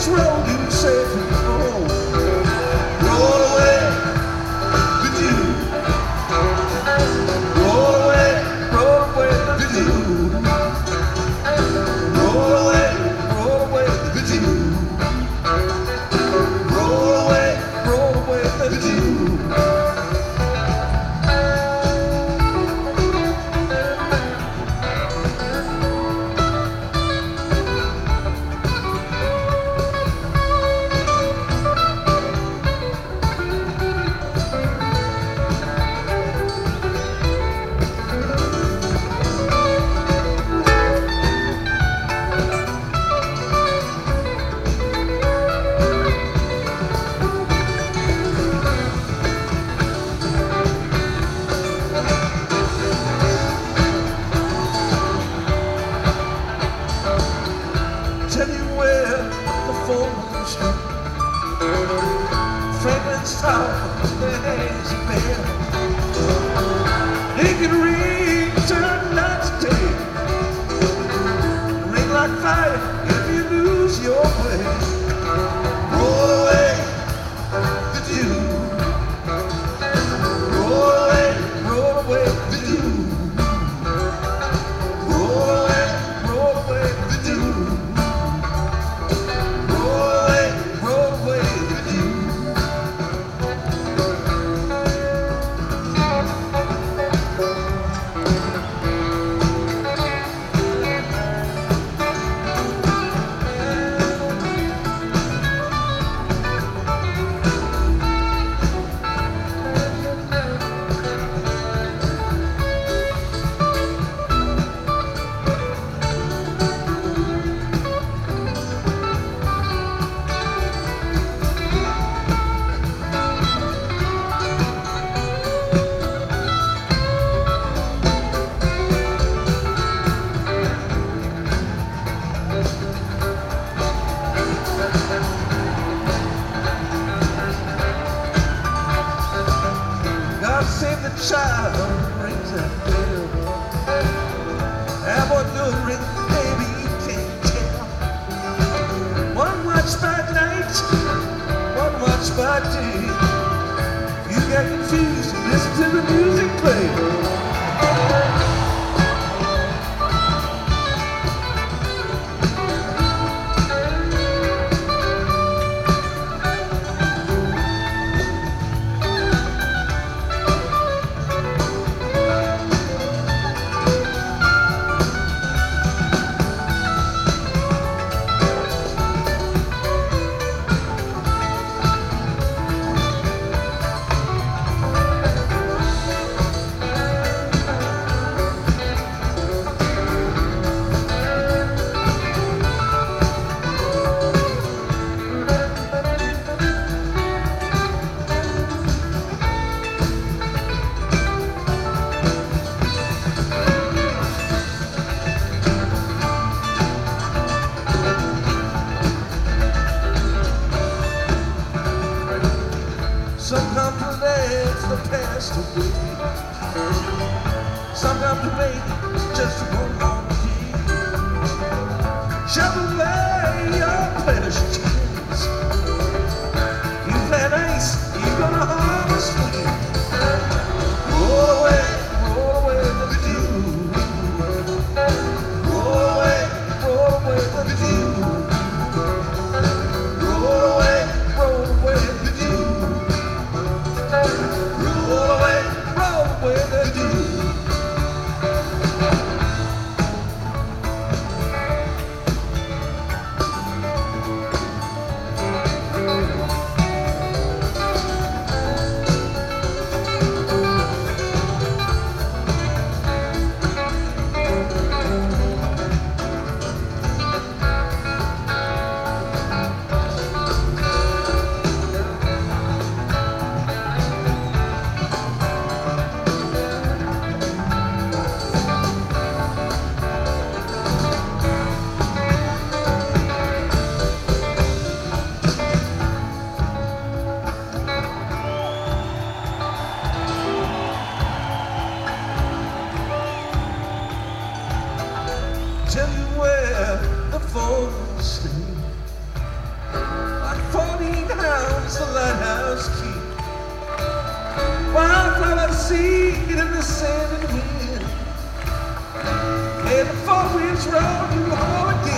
road you said, oh, roll away with you. Roll away with you. Roll away with you. Roll away with you. Tell you where the phone street, fragrance towers, there's a bell. It can ring, turn night to day, ring like fire if you lose your way. Roll away with you. Roll away with you. Roll away with you. God save the child who rings that bell. That boy does ring, baby, you can't tell. One watch by night, one watch by day. You get confused and listen to the music play. Some come to let the past away. Some come to make just one more day. Shove away your pleasure chains. You plant ice, you're gonna harvest flame. Roll away with you. Roll away with you. Roll away with you. Roll away with you. the lighthouse key. Wildflower seed in the sand and wind. And the four winds roll you home again.